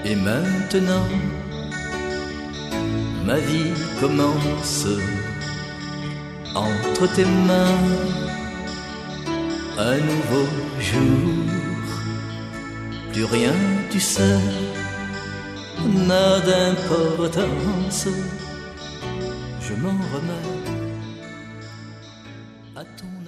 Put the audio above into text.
Et maintenant, ma vie commence entre tes mains. Un nouveau jour, plus rien, tu sais, n'a d'importance. Je m'en remets à ton